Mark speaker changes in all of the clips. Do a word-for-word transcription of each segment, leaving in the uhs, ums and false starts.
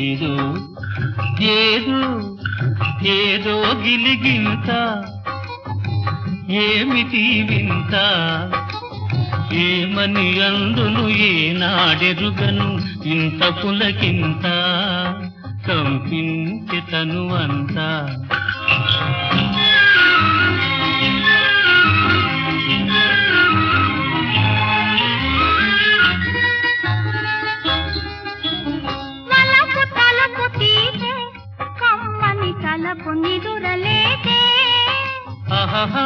Speaker 1: ఏదో ఏదో ఏదో గిలిగింత ఏమిటి వింత ఏమని అందును ఏనాడెరుగను ఇంత పులకింత కంపించి తనువంతా
Speaker 2: తలపు నిదురలేదే
Speaker 1: ఆహా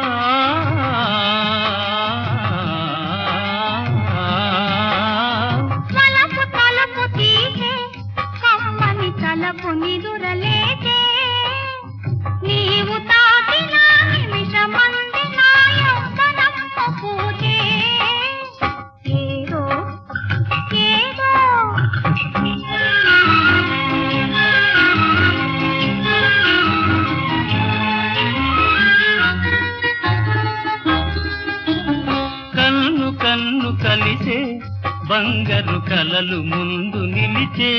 Speaker 2: తలపు తలపు తీసే కమ్మని తలపు నిదురలేదే నీవు తాకిన నిమిషమంది నా యవ్వనము పూజే ఏదో ఏదో
Speaker 1: కన్ను కలిసే బంగారు కలలు ముందు నిలిచే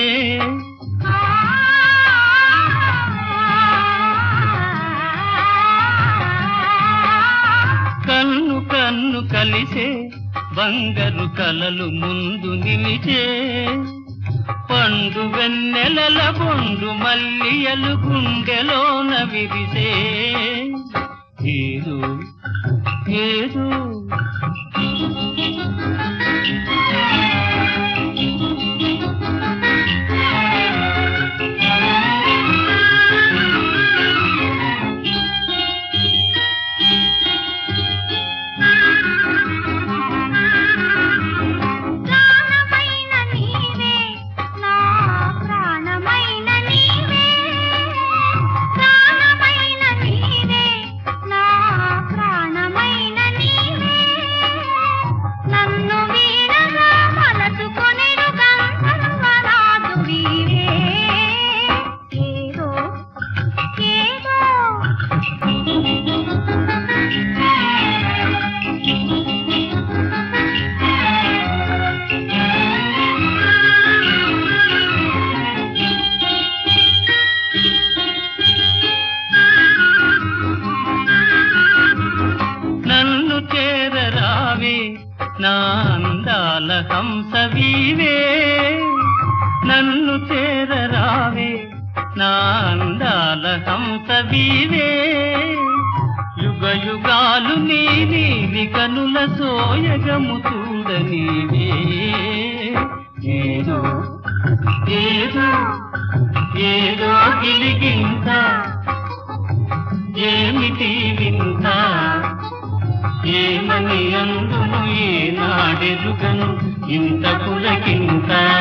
Speaker 1: కన్ను కన్ను కలిసే బంగారు కలలు ముందు నిలిచే పండు వెన్నెలల బొండు మల్లియలు గుండెలోన విరిసే ఏదో ఏదో నా అందాల హంసవీవే నన్ను చేరరావే నా అందాల హంసవీవే యుగ యుగాలు నీ నీలి కనుల సోయగము చూడనీవే ఏదో ఏదో ఏదో గిలిగింత ఏమిటి వింత ఏమని అందును ఏనాడెరుగను ఇంత పులకింత